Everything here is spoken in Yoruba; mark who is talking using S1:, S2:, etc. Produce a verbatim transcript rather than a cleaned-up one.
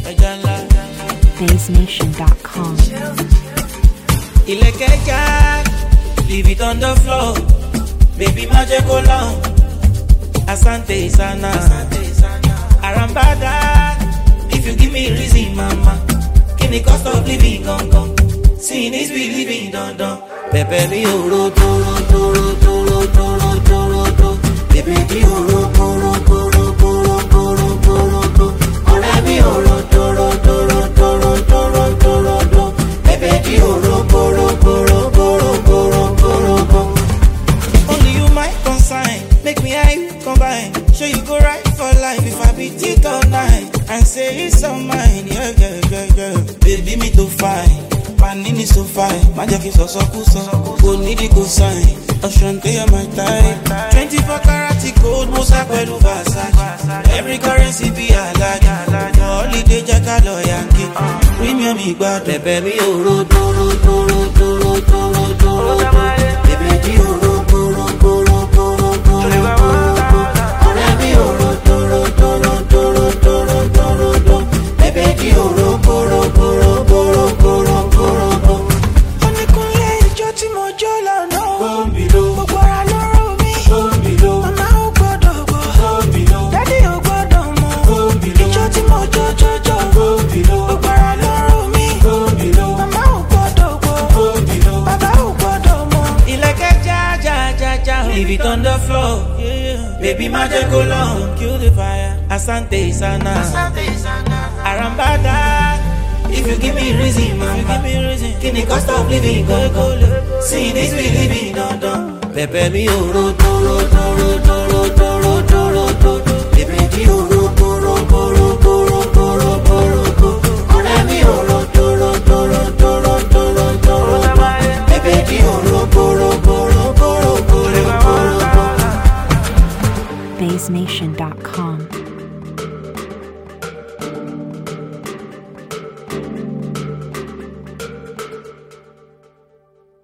S1: Base Nation dot com.
S2: Ilekeja, leave it on the floor. Baby magic long. Asante sana. Arambada, if you give me reason, mama. Give me cost of living, gong gong. Seeing is believing, don don. Pepe mi oro, toro, toro, toro, toro, toro, toro. Pepe mi oro, toro, toro, toro, toro, toro, toro. Ore mi oro, toro, toro, toro, toro, toro, toro. Pepe mi oro, toro, toro, toro, toro, toro, toro. Only you my consign, make me eye combine. Sure you go right for life if I beat it all night. And say it's all mine, yeah, yeah, yeah, yeah. Baby me to find. Panini so fine, magic is also cool, so go need it go sign. Ocean pay my time. twenty-four karat gold, Musa Pelu Versace. Every currency be a like. Holiday Jackalo Yankee. Premium me bad, baby, oro, toro, toro, toro, toro, toro. Baby, oro, toro, toro, toro, toro, toro. Baby, oro, toro, toro, toro, toro, toro, toro. Baby, oro, toro, toro, toro, toro. Leave it on the floor, yeah. Baby magic go long, kill the fire. Asante sana, Asante sana. Arambada, if you give me reason, man, you give me reason. Give me cost of living, go go. See this we living, don don. Pepe mi oro, toro, toro, toro, toro, toro, toro. Pepe mi oro, toro, toro, toro, toro, toro, toro. Ore mi oro, toro, toro, toro, toro, toro. Pepe mi oro, toro, toro, toro, toro. Base Nation dot com.